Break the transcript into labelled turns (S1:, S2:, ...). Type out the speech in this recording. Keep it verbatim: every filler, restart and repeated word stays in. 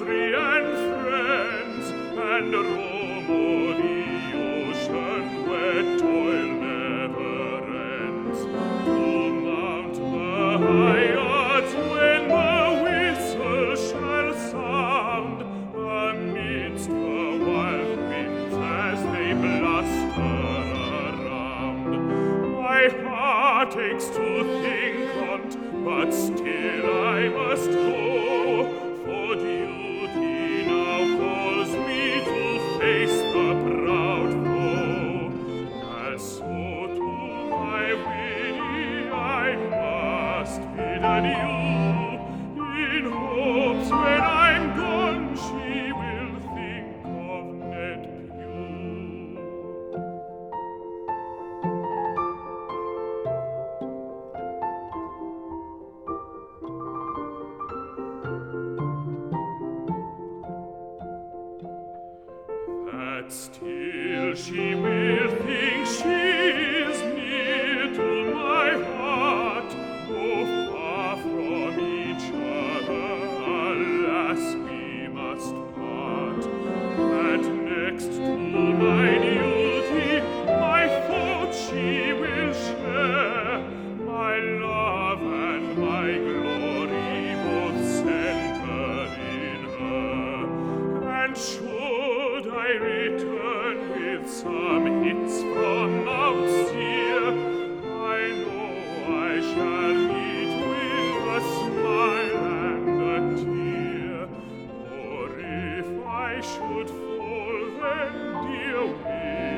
S1: country and friends, and roam o'er the ocean where toil never ends, to mount the Haiards when the whistle shall sound amidst the wild winds as they bluster around. My heart aches to think on't, but still I must go, for duty now calls me to face the proud foe. And so to my Winnie I must bid adieu, in hopes when I'm gone she will think of Ned Pugh. That still she will think she is near to my heart, though far from each other, alas, we must part. That next to my duty, my thoughts she will share, my love and my glory both centered in her. And should I return with some hits from out Seer, I know I shall meet with a smile and a tear. Or if I should fall, then, dear Winnie,